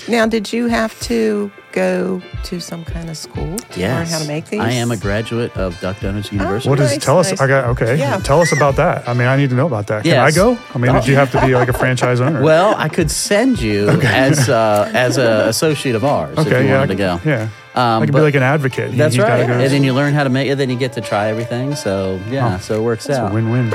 Now, did you have to go to some kind of school to learn how to make these? I am a graduate of Duck Donuts University. What does Nice, tell us? nice. Yeah. Tell us about that. I mean, I need to know about that. Can Yes. I go? I mean, did you have to be like a franchise owner? Well, I could send you as an associate of ours if you wanted to go. Yeah. I could be but like an advocate. That's He's gotta right. go. And then you learn how to make it, then you get to try everything. So, so it works It's out. a win-win.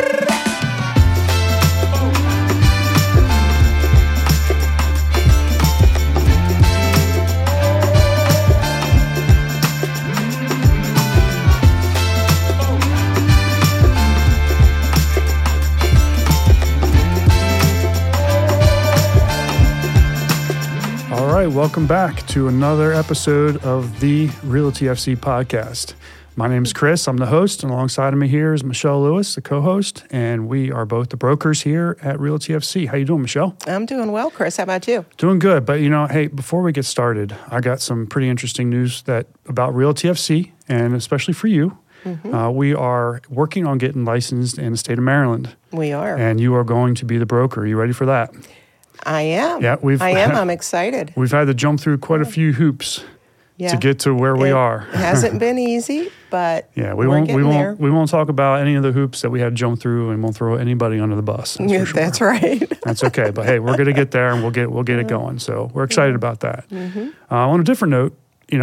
All right, welcome back to another episode of the Realty FC podcast. My name is Chris. I'm the host, and alongside of me here is Michelle Lewis, the co-host, and we are both the brokers here at Realty FC. How you doing, Michelle? I'm doing well, Chris. How about you? Doing good, but hey, before we get started, I got some pretty interesting news about Realty FC, and especially for you. We are working on getting licensed in the state of Maryland. We are. And you are going to be the broker. Are you ready for that? I am. Yeah, I am. I'm excited. We've had to jump through quite a few hoops to get to where we are. It hasn't been easy, but we there. won't talk about any of the hoops that we had to jump through, and won't throw anybody under the bus. That's for sure. That's right. That's okay. But hey, we're going to get there, and we'll get it going. So we're excited about that. On a different note,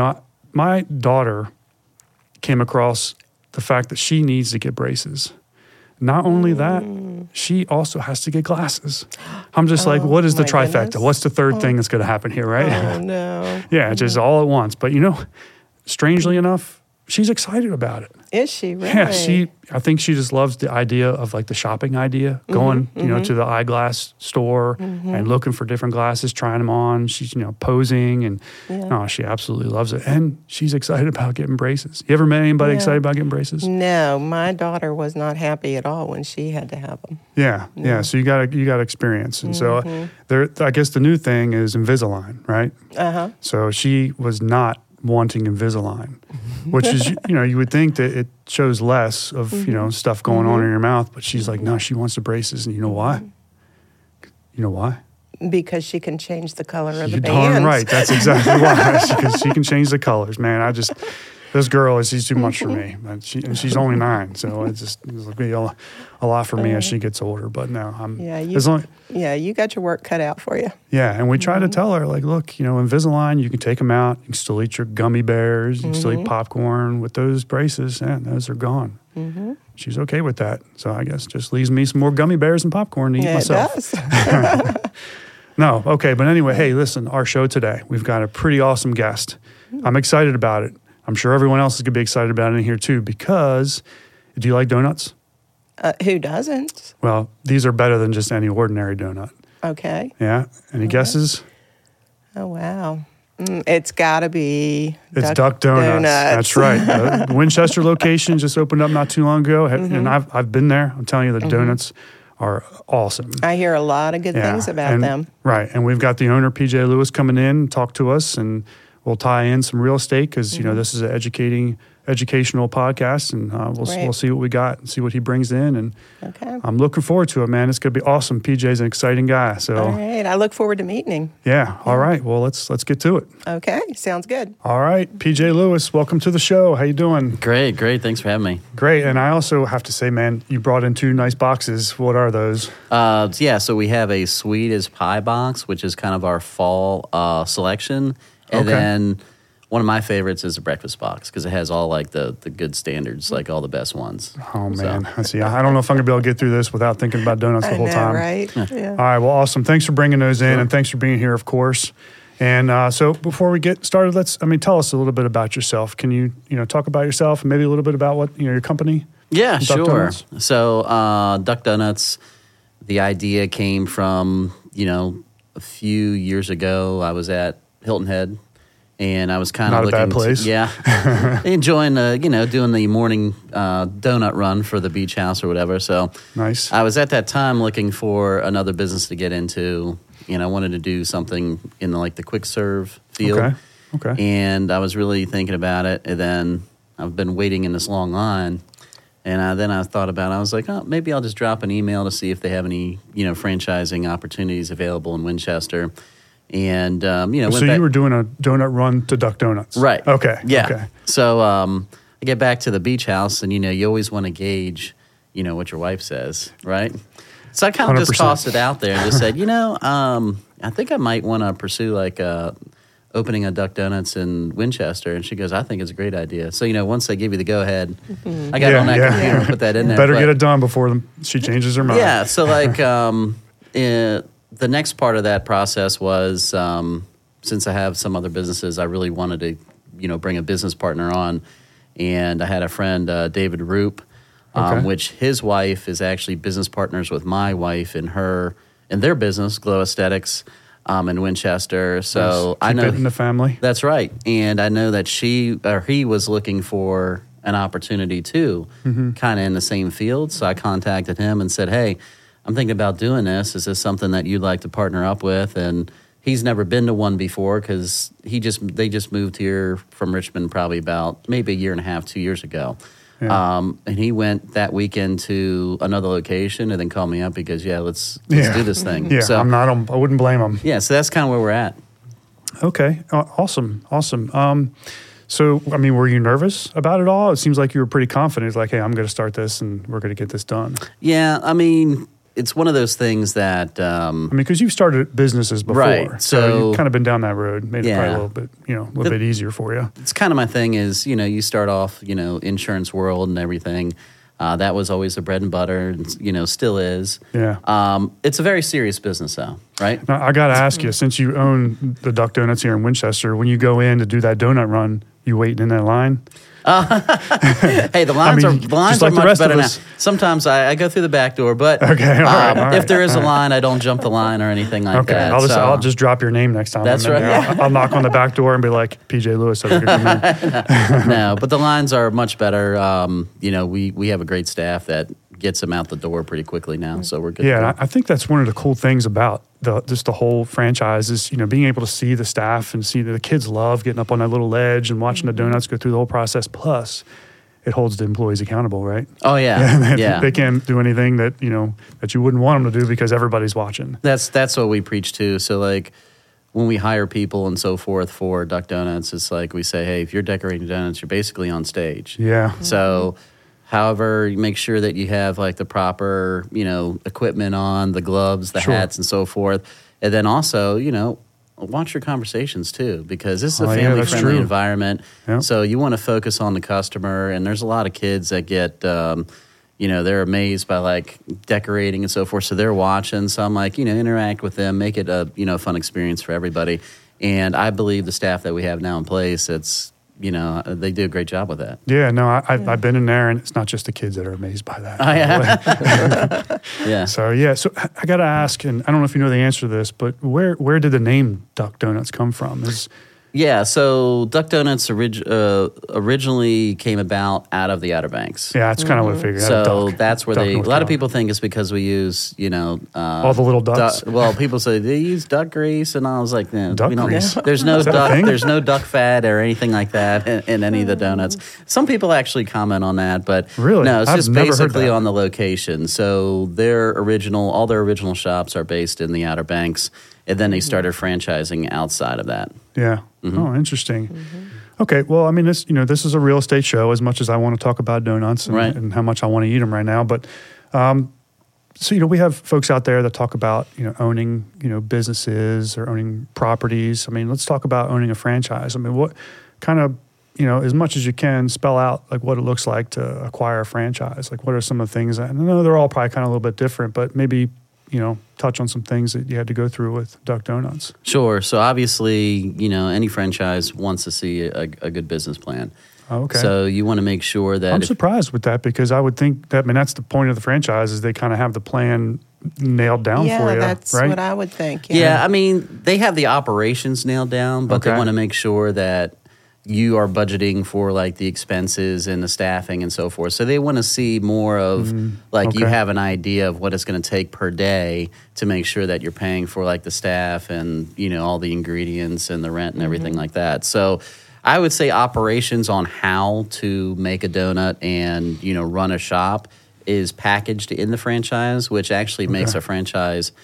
my daughter came across the fact that she needs to get braces. Not only that, she also has to get glasses. I'm just like, what is the my trifecta? goodness. What's the third thing that's going to happen here, right? Oh, no. Yeah, just all at once. But strangely enough, she's excited about it. Is she really? Yeah, I think she just loves the idea of like the shopping idea, going, to the eyeglass store and looking for different glasses, trying them on. She's, posing and she absolutely loves it. And she's excited about getting braces. You ever met anybody excited about getting braces? No, my daughter was not happy at all when she had to have them. Yeah. So you got experience. And so I guess the new thing is Invisalign, right? Uh-huh. So she was not wanting Invisalign, which is, you would think that it shows less of, stuff going on in your mouth, but she's like, no, she wants the braces. And you know why? You know why? Because she can change the color of the You're bands. darn right. That's exactly why. Because she can change the colors, man. This girl she's too much for me. And she's only 9, so it's going to be a lot for me as she gets older. But no, you got your work cut out for you. Yeah, and we try to tell her, like, look, Invisalign, you can take them out. You can still eat your gummy bears. You can still eat popcorn. With those braces, those are gone. She's okay with that. So I guess just leaves me some more gummy bears and popcorn to eat myself. It does. No, okay. But anyway, hey, listen, our show today, we've got a pretty awesome guest. I'm excited about it. I'm sure everyone else is going to be excited about it in here too, because do you like donuts? Who doesn't? Well, these are better than just any ordinary donut. Okay. Yeah? Any guesses? Oh, wow. It's got to be Duck Donuts. That's right. The Winchester location just opened up not too long ago, and I've been there. I'm telling you, the donuts are awesome. I hear a lot of good things about them. Right. And we've got the owner, PJ Lewis, coming in, talk to us, and we'll tie in some real estate because, this is an educational podcast, and we'll see what we got and see what he brings in. And I'm looking forward to it, man. It's going to be awesome. PJ's an exciting guy. So all right. I look forward to meeting him. Yeah. All right. Well, let's get to it. Okay. Sounds good. All right. PJ Lewis, welcome to the show. How you doing? Great. Thanks for having me. Great. And I also have to say, man, you brought in 2 nice boxes. What are those? So we have a Sweet as Pie box, which is kind of our fall selection. And then one of my favorites is the breakfast box because it has all like the good standards, like all the best ones. Oh, man. I see. I don't know if I'm going to be able to get through this without thinking about donuts the whole time. Right? Yeah. All right. Well, awesome. Thanks for bringing those in, and thanks for being here, of course. And so before we get started, tell us a little bit about yourself. Can you, talk about yourself and maybe a little bit about what, your company? Yeah, Duck sure. Donuts? So Duck Donuts, the idea came from, a few years ago. I was at Hilton Head, and I was kind of looking. Not a bad place. Enjoying doing the morning donut run for the beach house or whatever. So nice. I was at that time looking for another business to get into, and I wanted to do something in the quick serve field. Okay. And I was really thinking about it, and then I've been waiting in this long line. And then I thought about it. I was like, oh, maybe I'll just drop an email to see if they have any, franchising opportunities available in Winchester. And, So you were doing a donut run to Duck Donuts. Right. Okay. Yeah. Okay. So I get back to the beach house, and, you always want to gauge, what your wife says, right? So I kind of just 100%. tossed it out there and just said, I think I might want to pursue like opening a Duck Donuts in Winchester. And she goes, I think it's a great idea. So, once they give you the go-ahead, I got on that computer and put that in there. Better get it done before she changes her mind. Yeah, so like the next part of that process was since I have some other businesses, I really wanted to, bring a business partner on. And I had a friend, David Roop, which his wife is actually business partners with my wife in their business, Glow Aesthetics, in Winchester. So Keep I know it in the family. That's right. And I know that he was looking for an opportunity too, kind of in the same field. So I contacted him and said, hey, I'm thinking about doing this. Is this something that you'd like to partner up with? And he's never been to one before because they just moved here from Richmond probably about maybe a year and a half, 2 years ago. Yeah. And he went that weekend to another location and then called me up because, let's do this thing. Yeah, so, I wouldn't blame him. Yeah, so that's kind of where we're at. Okay, awesome. So, I mean, were you nervous about it all? It seems like you were pretty confident. It's like, hey, I'm going to start this and we're going to get this done. Yeah, I mean, it's one of those things that... because you've started businesses before. Right. So you've kind of been down that road, made it probably a little bit easier for you. It's kind of my thing is, you start off, insurance world and everything. That was always the bread and butter and, still is. Yeah. It's a very serious business though, right? Now, I got to ask you, since you own the Duck Donuts here in Winchester, when you go in to do that donut run, you waiting in that line? Hey, the lines are much better now. Sometimes I go through the back door, but all right. If there is a line, I don't jump the line or anything like that. I'll just drop your name next time. That's right. I'll knock on the back door and be like, PJ Lewis. So No, but the lines are much better. We have a great staff that gets them out the door pretty quickly now, so we're good. Yeah, and I think that's one of the cool things about the whole franchise is, being able to see the staff and see that the kids love getting up on that little ledge and watching the donuts go through the whole process. Plus, it holds the employees accountable, right? Oh yeah, yeah. They can't do anything that that you wouldn't want them to do because everybody's watching. That's what we preach too. So like when we hire people and so forth for Duck Donuts, it's like we say, hey, if you're decorating donuts, you're basically on stage. Yeah. So. However, you make sure that you have like the proper, equipment on, the gloves, the hats, and so forth. And then also, watch your conversations too, because this is a family-friendly environment. Yeah. So you want to focus on the customer. And there's a lot of kids that get, they're amazed by like decorating and so forth. So they're watching. So I'm like, interact with them, make it a, fun experience for everybody. And I believe the staff that we have now in place, they do a great job with that. Yeah, no, I've been in there, and it's not just the kids that are amazed by that. Oh, yeah. Yeah. So I got to ask, and I don't know if you know the answer to this, but where did the name Duck Donuts come from? Yeah, so Duck Donuts originally came about out of the Outer Banks. Yeah, that's kind of what I figured. So that's where a lot of people think it's because we use, all the little ducks. Well, people say they use duck grease, and I was like, duck grease? There's no duck, there's no duck fat or anything like that in any of the donuts. Some people actually comment on that, but really? No, it's just basically on the location. So all their original shops are based in the Outer Banks. And then they started franchising outside of that. Yeah. Mm-hmm. Oh, interesting. Mm-hmm. Okay. Well, I mean, this is a real estate show as much as I want to talk about donuts and how much I want to eat them right now. But, so, we have folks out there that talk about, owning, businesses or owning properties. I mean, let's talk about owning a franchise. I mean, what kind of, as much as you can, spell out like what it looks like to acquire a franchise. Like what are some of the things that, I know they're all probably kind of a little bit different, but maybe touch on some things that you had to go through with Duck Donuts. Sure. So obviously, any franchise wants to see a good business plan. Okay. So you want to make sure that... I'm surprised with that because I would think that, that's the point of the franchise is they kind of have the plan nailed down for you, right? Yeah, that's what I would think. Yeah, I mean, they have the operations nailed down, but they want to make sure that you are budgeting for like the expenses and the staffing and so forth. So they want to see more of you have an idea of what it's going to take per day to make sure that you're paying for like the staff and, all the ingredients and the rent and everything like that. So I would say operations on how to make a donut and, run a shop is packaged in the franchise, which actually makes a franchise,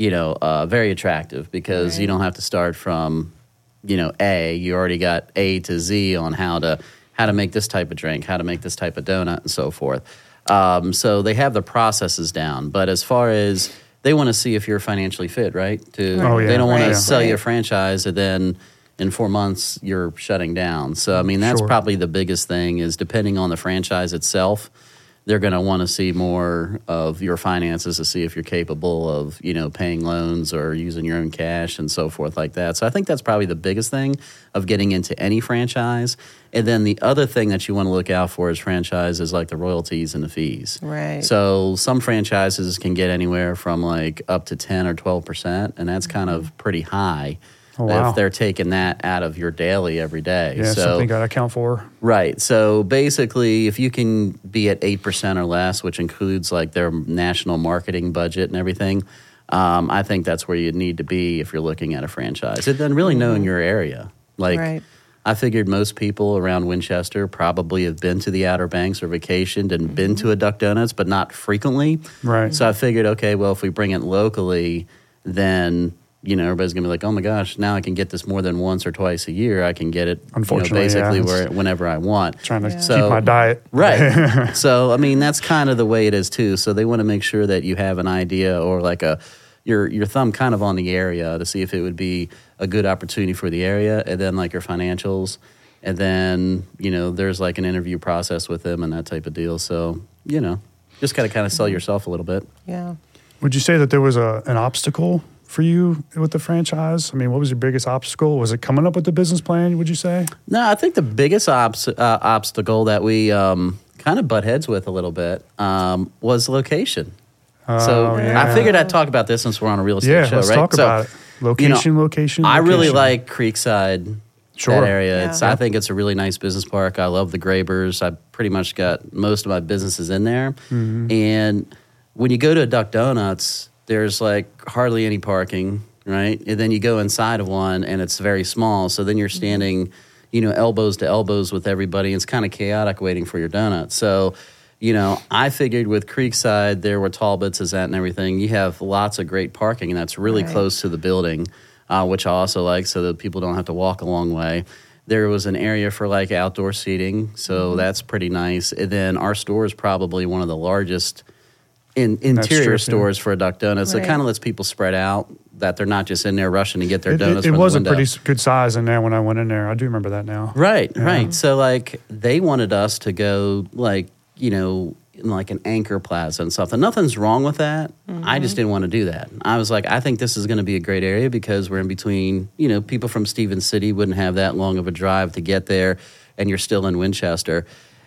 very attractive because you don't have to start from, A. You already got A to Z on how to make this type of drink, how to make this type of donut, and so forth. So they have the processes down. But as far as they want to see if you're financially fit, right? They don't want to sell you a franchise and then in 4 months you're shutting down. So, I mean, that's probably the biggest thing is depending on the franchise itself, they're going to want to see more of your finances to see if you're capable of, paying loans or using your own cash and so forth like that. So I think that's probably the biggest thing of getting into any franchise. And then the other thing that you want to look out for as franchise is like the royalties and the fees. Right. So some franchises can get anywhere from like up to 10 or 12%, and that's kind of pretty high. Oh, wow. If they're taking that out of your daily every day. Yeah, so, something got to account for. Right. So basically, if you can be at 8% or less, which includes like their national marketing budget and everything, I think that's where you'd need to be if you're looking at a franchise. And then really knowing your area. Like, I figured most people around Winchester probably have been to the Outer Banks or vacationed and been to a Duck Donuts, but not frequently. Right. So I figured, okay, well, if we bring it locally, then everybody's going to be like, oh, my gosh, now I can get this more than once or twice a year. I can get it basically whenever I want. Trying to keep my diet. Right. So, I mean, that's kind of the way it is, too. So they want to make sure that you have an idea or like your thumb kind of on the area to see if it would be a good opportunity for the area, and then like your financials. And then, there's like an interview process with them and that type of deal. So, just got to kind of sell yourself a little bit. Yeah. Would you say that there was an obstacle for you with the franchise? I mean, what was your biggest obstacle? Was it coming up with the business plan, would you say? No, I think the biggest obstacle that we kind of butt heads with a little bit was location. I figured I'd talk about this since we're on a real estate show, let's right? talk about it. Location. I really like Creekside, that area. Yeah. I think it's a really nice business park. I love the Grabers. I pretty much got most of my businesses in there. Mm-hmm. And when you go to a Duck Donuts, there's like hardly any parking, right? And then you go inside of one and it's very small. So then you're standing, elbows to elbows with everybody. It's kind of chaotic waiting for your donut. So, I figured with Creekside, there where Talbot's is at and everything, you have lots of great parking and that's really close to the building, which I also like so that people don't have to walk a long way. There was an area for like outdoor seating. So that's pretty nice. And then our store is probably one of the largest interior stores for a Duck Donuts. It kind of lets people spread out, that they're not just in there rushing to get their donuts from the window. It was a pretty good size in there when I went in there. I do remember that now. Right. So, like, they wanted us to go, like, in like an Anchor Plaza and something. Nothing's wrong with that. Mm-hmm. I just didn't want to do that. I was like, I think this is going to be a great area because we're in between, people from Stevens City wouldn't have that long of a drive to get there, and you're still in Winchester.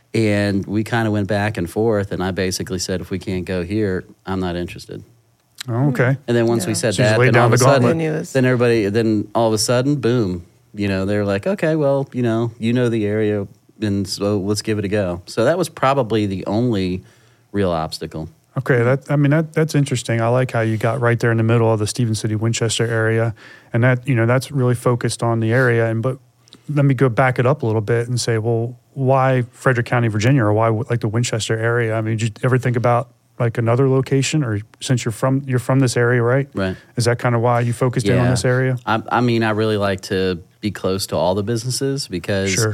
And we kind of went back and forth, and I basically said, if we can't go here, I'm not interested. Oh, okay. And then once we said that, then all of a sudden, then all of a sudden, boom, they're like, okay, well, you know the area, and so let's give it a go. So that was probably the only real obstacle. Okay, that's interesting. I like how you got right there in the middle of the Stevens City, Winchester area, and that's really focused on the area. But let me go back it up a little bit and say, well, why Frederick County, Virginia, or why like the Winchester area? I mean, did you ever think about like another location, or since you're from this area, right? Right. Is that kind of why you focused in on this area? I mean, I really like to be close to all the businesses because,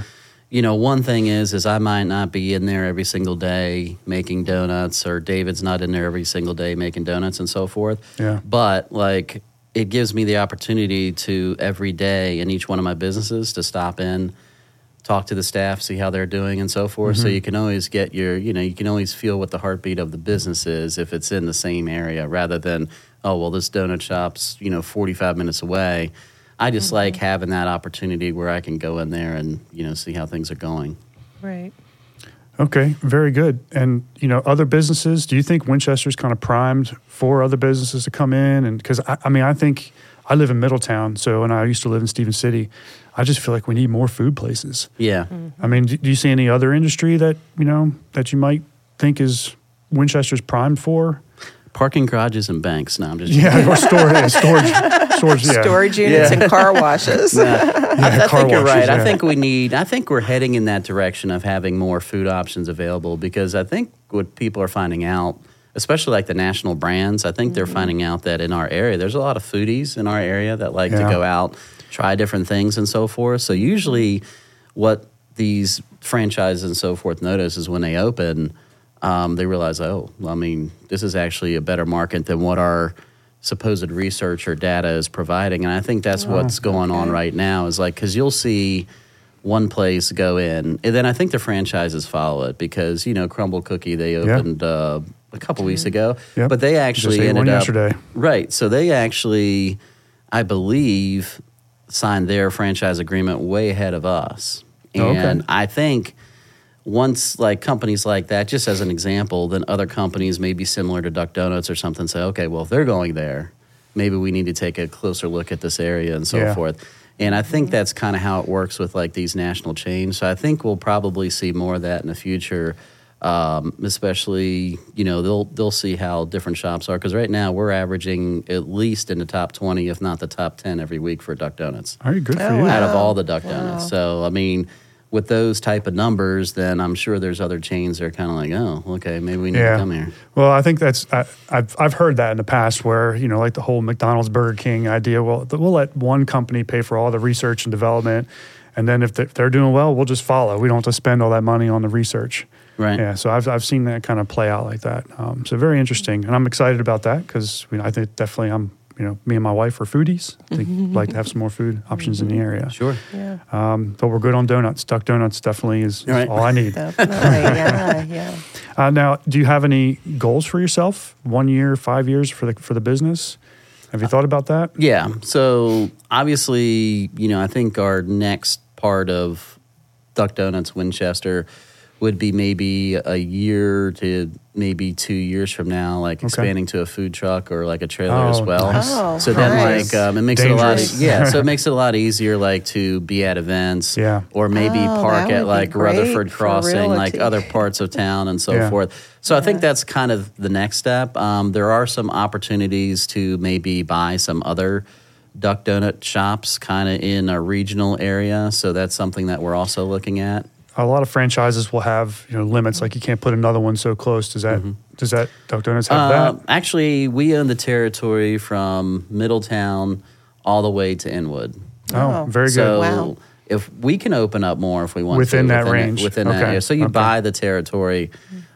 one thing is I might not be in there every single day making donuts, or David's not in there every single day making donuts and so forth. Yeah. But like, it gives me the opportunity to every day in each one of my businesses to stop in, talk to the staff, see how they're doing and so forth. Mm-hmm. So you can always get you can always feel what the heartbeat of the business is if it's in the same area rather than, oh, well, this donut shop's, 45 minutes away. I just like having that opportunity where I can go in there and, see how things are going. Right. Okay, very good. And, other businesses, do you think Winchester's kind of primed for other businesses to come in? And because, I think I live in Middletown, and I used to live in Stevens City. I just feel like we need more food places. Yeah. Mm-hmm. I mean, do you see any other industry that, that you might think is Winchester's primed for? Parking garages and banks. No, I'm just or storage units and car washes. I think you're right. Yeah. I think we're heading in that direction of having more food options available because I think what people are finding out especially like the national brands, I think they're finding out that in our area, there's a lot of foodies in our area that like to go out, try different things and so forth. So usually what these franchises and so forth notice is when they open, they realize, this is actually a better market than what our supposed research or data is providing. And I think that's what's going on right now is like, because you'll see one place go in, and then I think the franchises follow it because, Crumble Cookie, they opened a couple weeks ago, but they actually ended up yesterday. Right. So they actually, I believe, signed their franchise agreement way ahead of us. And I think once like companies like that, just as an example, then other companies maybe similar to Duck Donuts or something say, okay, well, if they're going there, maybe we need to take a closer look at this area and so forth. And I think that's kind of how it works with like these national chains. So I think we'll probably see more of that in the future, especially, they'll see how different shops are. Because right now we're averaging at least in the top 20, if not the top 10 every week for Duck Donuts. Are you good for you? Out of all the Duck Donuts. So, with those type of numbers, then I'm sure there's other chains that are kind of like, oh, okay, maybe we need to come here. Well, I think that's I've heard that in the past where, like the whole McDonald's, Burger King idea, well, we'll let one company pay for all the research and development, and then if they're doing well, we'll just follow. We don't have to spend all that money on the research. Right. Yeah, so I've seen that kind of play out like that. So very interesting, and I'm excited about that because I think definitely me and my wife are foodies. I think we'd like to have some more food options in the area. Sure. Yeah. But we're good on donuts. Duck Donuts definitely is all I need. Definitely, yeah. Now, do you have any goals for yourself? 1 year, 5 years for the business? Have you thought about that? Yeah. So obviously, I think our next part of Duck Donuts Winchester would be maybe a year to maybe 2 years from now, like expanding to a food truck or like a trailer as well. Nice. So then like it makes Dangerous. it a lot so it makes it a lot easier like to be at events or maybe park at like Rutherford Crossing, like other parts of town and so forth. So I think that's kind of the next step. There are some opportunities to maybe buy some other Duck Donut shops kind of in a regional area. So that's something that we're also looking at. A lot of franchises will have limits, like you can't put another one so close. Does that Duck Donuts have that? Actually, we own the territory from Middletown all the way to Inwood. Oh, very good. So if we can open up more if we want within to. That range. Within that area. So you buy the territory.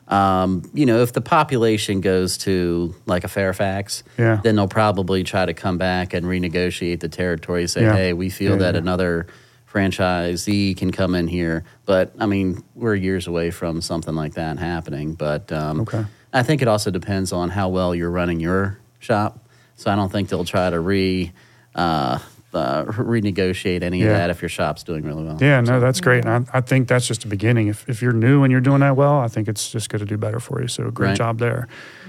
If the population goes to like a Fairfax, then they'll probably try to come back and renegotiate the territory, say, hey, we feel that another franchisee can come in here. But, we're years away from something like that happening. But I think it also depends on how well you're running your shop. So I don't think they'll try to renegotiate any of that if your shop's doing really well. Yeah, no, that's great. And I think that's just the beginning. If you're new and you're doing that well, I think it's just going to do better for you. So great job there.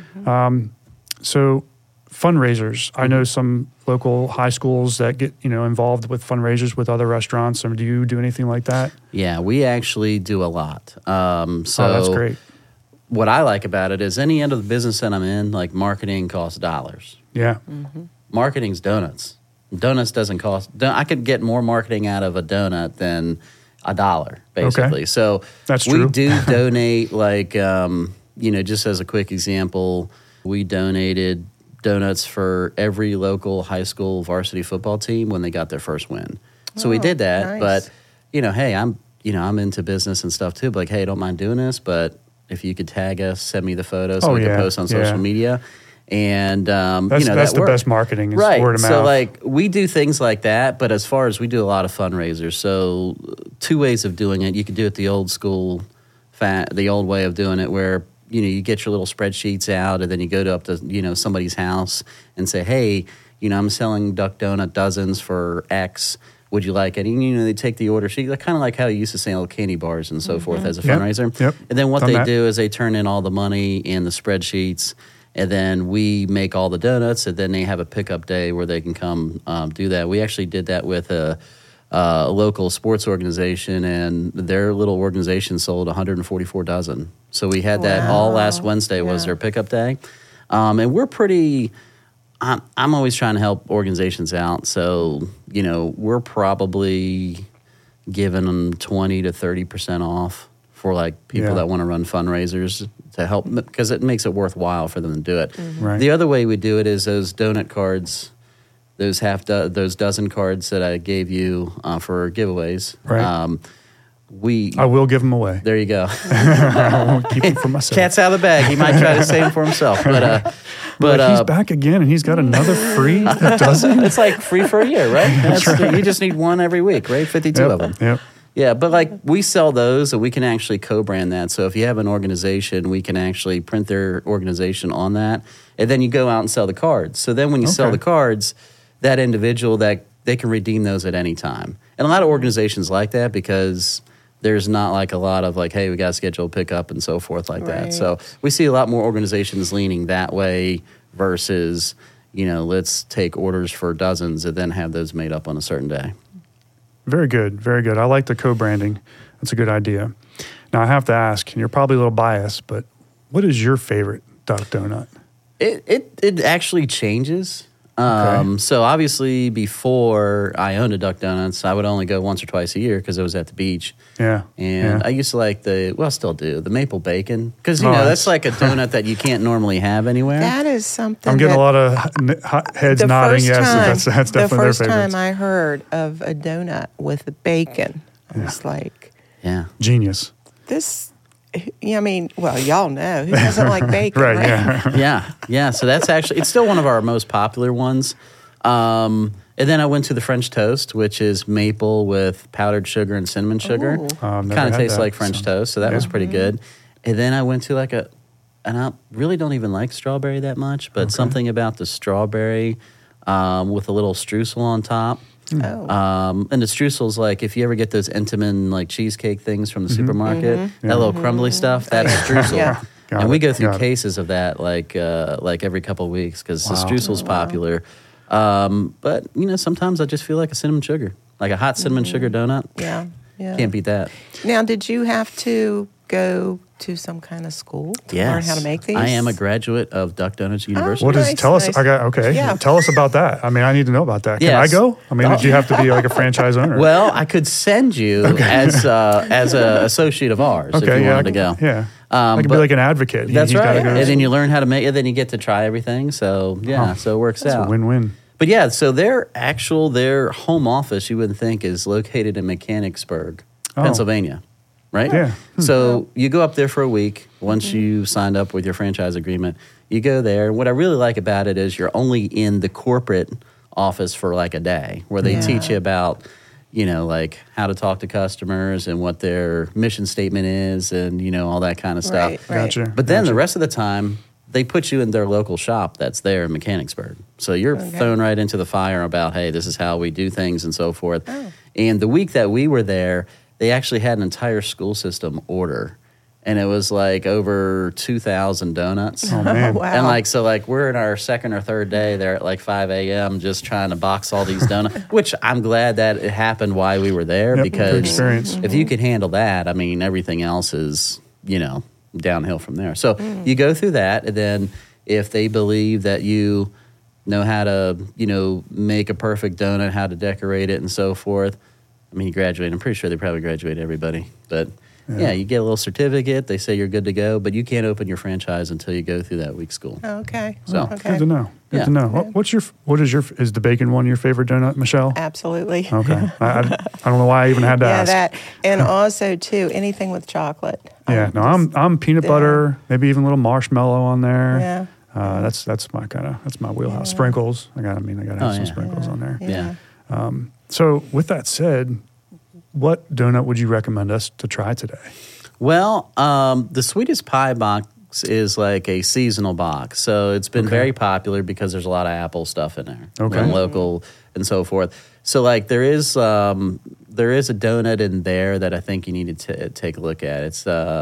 So fundraisers. I know some local high schools that get involved with fundraisers with other restaurants. Do you do anything like that? Yeah, we actually do a lot. That's great. What I like about it is any end of the business that I'm in, like marketing costs dollars. Yeah. Marketing's donuts. Donuts doesn't cost. I could get more marketing out of a donut than $1, basically. Okay. So that's true. We do donate, like just as a quick example, we donated donuts for every local high school varsity football team when they got their first win. So we did that, but hey, I'm into business and stuff too. But like, hey, don't mind doing this, but if you could tag us, send me the photos so we can post on social media. And that's the best marketing is word of mouth. So like we do things like that, but as far as we do a lot of fundraisers. So 2 ways of doing it. You could do it the old school, the old way of doing it, where you get your little spreadsheets out, and then you go up to somebody's house and say, hey, I'm selling Duck Donut dozens for X. Would you like it? And they take the order sheet, kind of like how you used to sell candy bars and so forth as a fundraiser. Yep. And then what they do is they turn in all the money in the spreadsheets. And then we make all the donuts, and then they have a pickup day where they can come do that. We actually did that with a local sports organization, and their little organization sold 144 dozen. So we had that all last Wednesday was their pickup day. And we're pretty I'm always trying to help organizations out. So, we're probably giving them 20 to 30% off for like people that want to run fundraisers to help, because it makes it worthwhile for them to do it. Mm-hmm. Right. The other way we do it is those donut cards, those those dozen cards that I gave you for giveaways. Right. I will give them away. There you go. I won't keep them for myself. Cat's out of the bag. He might try to save them for himself, But he's back again, and he's got another free dozen. it's like free for a year, right? You just need one every week, right? 52 of them. Yep. Yeah, but like we sell those, and we can actually co-brand that. So if you have an organization, we can actually print their organization on that, and then you go out and sell the cards. So then when you sell the cards, that individual, that they can redeem those at any time. And a lot of organizations like that because there's not like a lot of like, hey, we got to schedule a pickup and so forth like that. So we see a lot more organizations leaning that way versus, let's take orders for dozens and then have those made up on a certain day. Very good. Very good. I like the co-branding. That's a good idea. Now, I have to ask, and you're probably a little biased, but what is your favorite Duck Donut? It actually changes. So obviously before I owned a Duck Donuts, I would only go once or twice a year because it was at the beach. Yeah. And I used to like I still do, the maple bacon. Because, that's like a donut that you can't normally have anywhere. That is something I'm getting a lot of heads nodding. Yes, that's definitely their The first favorites. time I heard of a donut with bacon, I was like, genius. this... y'all know. Who doesn't like bacon, right? Yeah. So that's actually, it's still one of our most popular ones. And then I went to the French toast, which is maple with powdered sugar and cinnamon sugar. Kind of tastes like French toast, so that was pretty good. And then I went to and I really don't even like strawberry that much, but something about the strawberry with a little streusel on top. And the streusel's like, if you ever get those Entenmann like cheesecake things from the supermarket, that little crumbly stuff, that's streusel. And we go through cases of that like every couple of weeks because the streusel's popular. But sometimes I just feel like a cinnamon sugar, like a hot cinnamon sugar donut. Yeah. Can't beat that. Now, did you have to go to some kind of school to learn how to make these? I am a graduate of Duck Donuts University. What is? Tell us. Tell us about that. I mean, I need to know about that. Can I go? I mean, do you have to be like a franchise owner? Well, I could send you as an associate of ours if you wanted to go. Yeah. I could be like an advocate. That's right. And then you learn how to make it. Then you get to try everything. So so it works out. It's a win-win. But so their home office, you wouldn't think, is located in Mechanicsburg, Pennsylvania. Right? Yeah. So you go up there for a week. Once you signed up with your franchise agreement, you go there. What I really like about it is you're only in the corporate office for like a day where they teach you about, like how to talk to customers and what their mission statement is and, all that kind of stuff. Right. Gotcha. But then the rest of the time, they put you in their local shop that's there in Mechanicsburg. So you're thrown right into the fire about, hey, this is how we do things and so forth. And the week that we were there, they actually had an entire school system order. And it was like over 2,000 donuts. Oh, man. Wow. And we're in our second or third day there at like 5 a.m. just trying to box all these donuts, which I'm glad that it happened while we were there because if you can handle that, I mean, everything else is, downhill from there. So you go through that, and then if they believe that you know how to, make a perfect donut, how to decorate it and so forth, I mean, you graduate. I'm pretty sure they probably graduate everybody. But, you get a little certificate. They say you're good to go. But you can't open your franchise until you go through that week school. Okay. So good to know. Good to know. Is the bacon one your favorite donut, Michelle? Absolutely. Okay. I don't know why I even had to ask. That. And also, too, anything with chocolate. I'm peanut butter, maybe even a little marshmallow on there. Yeah. That's my wheelhouse. Sprinkles. I gotta have some sprinkles on there. Yeah. So with that said, what donut would you recommend us to try today? Well, the Sweetest Pie box is like a seasonal box. So it's been very popular because there's a lot of Apple stuff in there. And local and so forth. So like there is a donut in there that I think you need to take a look at. It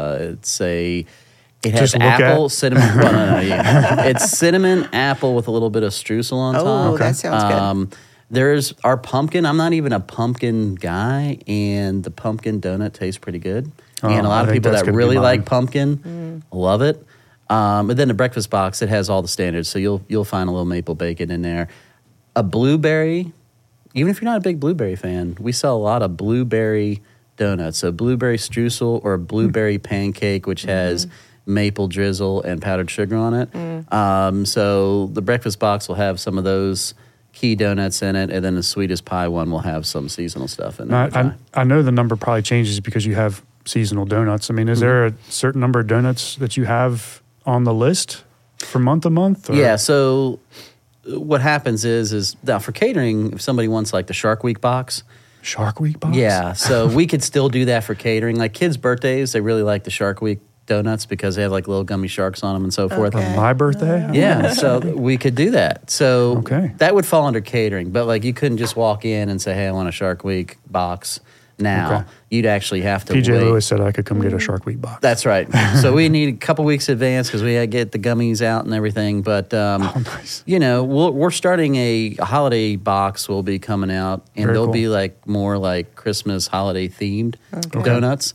has apple, cinnamon. It's cinnamon, apple with a little bit of streusel on top. Oh, that sounds good. There's our pumpkin. I'm not even a pumpkin guy, and the pumpkin donut tastes pretty good. And a lot of people that really like pumpkin love it. And then the breakfast box, it has all the standards. So you'll find a little maple bacon in there. A blueberry, even if you're not a big blueberry fan, we sell a lot of blueberry donuts. So blueberry streusel or blueberry pancake, which has maple drizzle and powdered sugar on it. So the breakfast box will have some of those key donuts in it, and then the sweetest pie one will have some seasonal stuff in it. I know the number probably changes because you have seasonal donuts. I mean, is there a certain number of donuts that you have on the list from month to month? Or? Yeah, so what happens is now for catering, if somebody wants like the Shark Week box. Shark Week box? Yeah, so we could still do that for catering. Like kids' birthdays, they really like the Shark Week donuts because they have like little gummy sharks on them and so forth. For my birthday? Yeah, so we could do that. So Okay. that would fall under catering, but like you couldn't just walk in and say, hey, I want a Shark Week box now. Okay. You'd actually have to PJ wait. Lewis said I could come get a Shark Week box. That's right. So we need a couple weeks advance because we had to get the gummies out and everything. But, nice. you know, we're starting a holiday box will be coming out, and Very they'll cool. be like more like Christmas holiday themed donuts.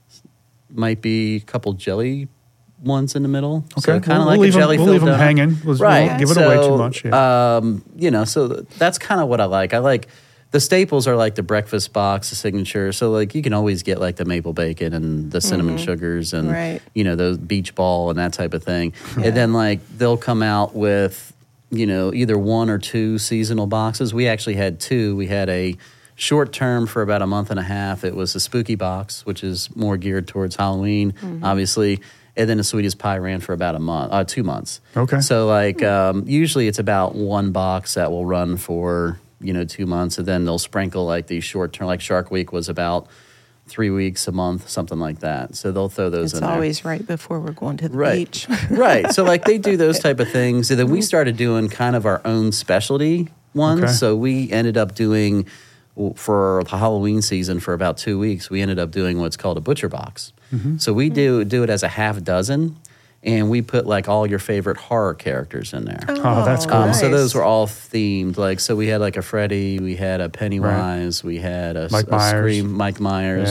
Might be a couple jelly ones in the middle. Okay. So kind of We'll like a jelly We'll leave them donut. hanging. We Right. won't give it away too much. Yeah. You know, so that's kind of what I like. I like the staples are like the breakfast box, the signature. So like you can always get like the maple bacon and the cinnamon sugars and you know those beach ball and that type of thing. And then like they'll come out with you know either one or two seasonal boxes. We actually had two. We had a short term for about a month and a half. It was a spooky box, which is more geared towards Halloween, obviously. And then the sweetest pie ran for about 2 months. Okay. So like usually it's about one box that will run for 2 months, and then they'll sprinkle like these short term. Like Shark Week was about 3 weeks, a month, something like that. So they'll throw those in there. It's always right before we're going to the Right. beach. Right. So like they do those type of things, and then we started doing kind of our own specialty ones. Okay. So we ended up doing for the Halloween season for about 2 weeks. We ended up doing what's called a butcher box. So we do it as a half dozen, and we put like all your favorite horror characters in there. Oh, that's cool. So nice. those were all themed. Like, so we had like a Freddy, we had a Pennywise, we had a Mike Myers. Scream, Mike Myers,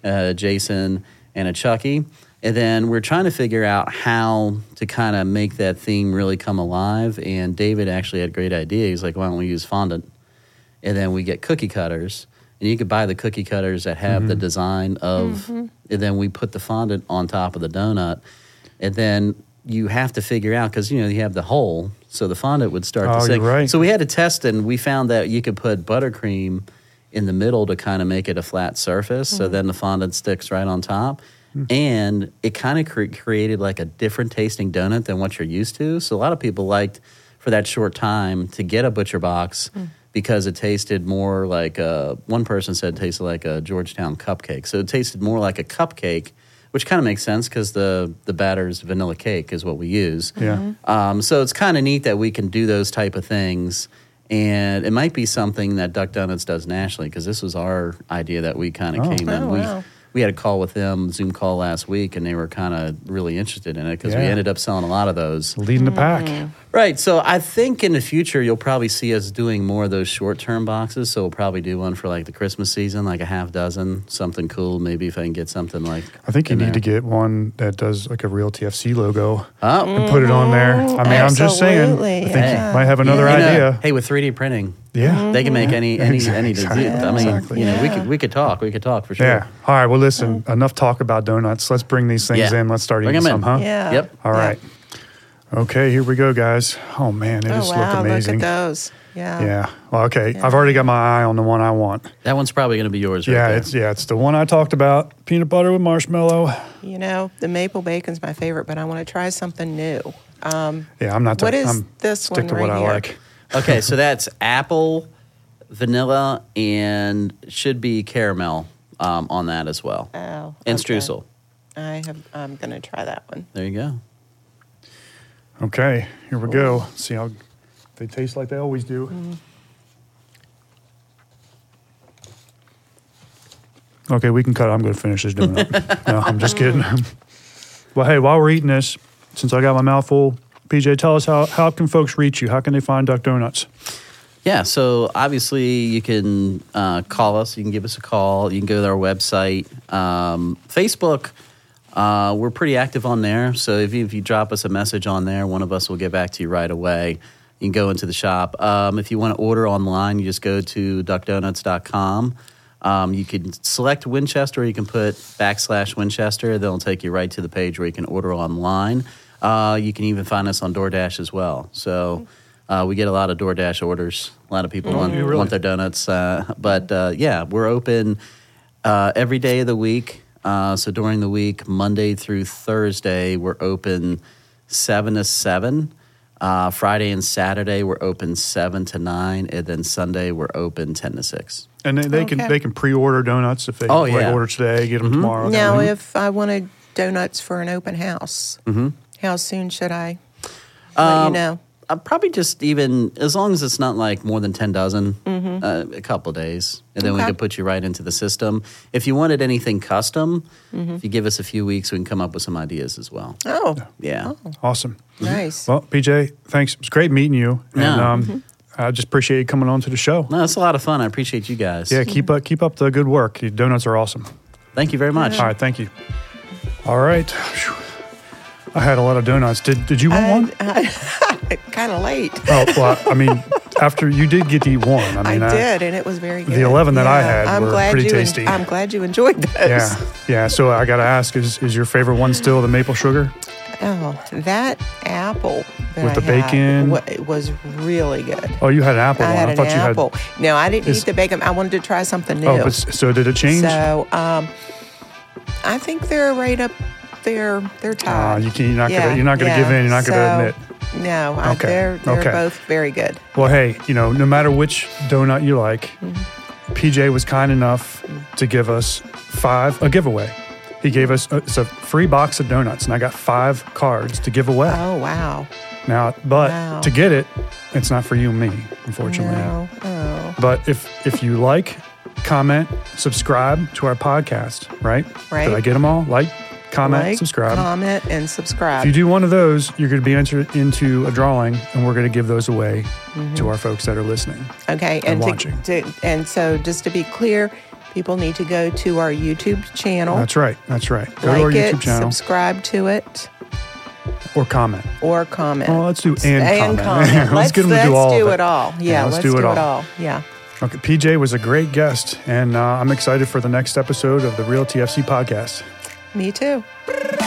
Jason, and a Chucky. And then we're trying to figure out how to kind of make that theme really come alive. And David actually had a great idea. He's like, why don't we use fondant? And then we get cookie cutters. And you could buy the cookie cutters that have the design of, and then we put the fondant on top of the donut. And then you have to figure out, because, you have the hole, so the fondant would start to sink. You're right. So we had to test, and we found that you could put buttercream in the middle to kind of make it a flat surface, so then the fondant sticks right on top. And it kind of created like a different tasting donut than what you're used to. So a lot of people liked, for that short time, to get a butcher box because it tasted more like one person said it tasted like a Georgetown cupcake. So it tasted more like a cupcake, which kind of makes sense because the batter's vanilla cake is what we use. Yeah. So it's kind of neat that we can do those type of things. And it might be something that Duck Donuts does nationally, because this was our idea that we kind of came in. Wow. We had a call with them, Zoom call last week, and they were kind of really interested in it because we Yeah. ended up selling a lot of those. Leading the pack. Right. So I think in the future, you'll probably see us doing more of those short-term boxes. So we'll probably do one for like the Christmas season, like a half dozen, something cool. Maybe if I can get something like I think you in need there. to get one that does like a real TFC logo Oh, and put it on there. I mean, I'm just saying. I Absolutely, think yeah. you might have another You know, idea. hey, with 3D printing, Yeah. they can make any Exactly. I mean, Exactly. we could talk for sure. Yeah. All right. Well, listen, enough talk about donuts. Let's bring these things Yeah. in. Let's start Bring eating 'em in. some, huh? Yeah. Yep. All right. Okay, here we go, guys. Oh, man, they just look amazing. Look at those. Yeah. Yeah. Well, okay. Yeah. I've already got my eye on the one I want. That one's probably going to be yours. Right Yeah, there. it's the one I talked about. Peanut butter with marshmallow. The maple bacon's my favorite, but I want to try something new. Yeah, I'm not. What is I'm this stick one to what right I here? like. Okay, so that's apple, vanilla, and should be caramel on that as well. Oh, And okay. streusel. I'm going to try that one. There you go. Okay, here we go. See how they taste like they always do. Okay, we can cut it. I'm going to finish this donut. No, I'm just kidding. Well, hey, while we're eating this, since I got my mouth full, PJ, tell us how can folks reach you? How can they find Duck Donuts? Yeah, so obviously you can call us. You can give us a call. You can go to our website. Facebook, we're pretty active on there. So if you drop us a message on there, one of us will get back to you right away. You can go into the shop. If you want to order online, you just go to duckdonuts.com. You can select Winchester, or you can put /Winchester. They'll take you right to the page where you can order online. You can even find us on DoorDash as well. So we get a lot of DoorDash orders. A lot of people want their donuts. But we're open every day of the week. So during the week, Monday through Thursday, we're open 7 to 7. Friday and Saturday, we're open 7 to 9. And then Sunday, we're open 10 to 6. And they can pre-order donuts if they order today, get them tomorrow. Now, if I wanted donuts for an open house, how soon should I let you know? Probably just even, as long as it's not like more than 10 dozen, a couple of days. And then we can put you right into the system. If you wanted anything custom, if you give us a few weeks, we can come up with some ideas as well. Oh. Yeah. Oh. Awesome. Nice. Well, PJ, thanks. It was great meeting you. And I just appreciate you coming on to the show. No, it's a lot of fun. I appreciate you guys. Yeah, keep up the good work. Your donuts are awesome. Thank you very much. All right, thank you. All right. Whew. I had a lot of donuts. Did you want one? Kind of late. Oh, well, I mean, after you did get to eat one. I did, and it was very good. The 11 that I had were pretty tasty. I'm glad you enjoyed those. Yeah. So I got to ask, is your favorite one still the maple sugar? Oh, that apple that with the bacon? It was really good. Oh, you had an apple one. I thought you had. No, I didn't eat the bacon. I wanted to try something new. Oh, so did it change? So I think they're right up there. They're tied. You're not gonna give in. You're not gonna admit. No, they're both very good. Well, hey, no matter which donut you like, PJ was kind enough to give us a giveaway. He gave us it's a free box of donuts, and I got 5 cards to give away. Oh, wow. Now, to get it, it's not for you and me, unfortunately. No. Oh. But if you like, comment, subscribe to our podcast, right? Right. Did I get them all? Comment, subscribe. Comment, and subscribe. If you do one of those, you're going to be entered into a drawing, and we're going to give those away to our folks that are listening. Okay. And watching. And so just to be clear, people need to go to our YouTube channel. That's right. Go to our YouTube channel. Subscribe to it. Or comment. Well, let's do and comment. let's get them to do all of it. Let's do it all. Yeah, let's do it all. Yeah. Okay, PJ was a great guest, and I'm excited for the next episode of the Real TFC podcast. Me too.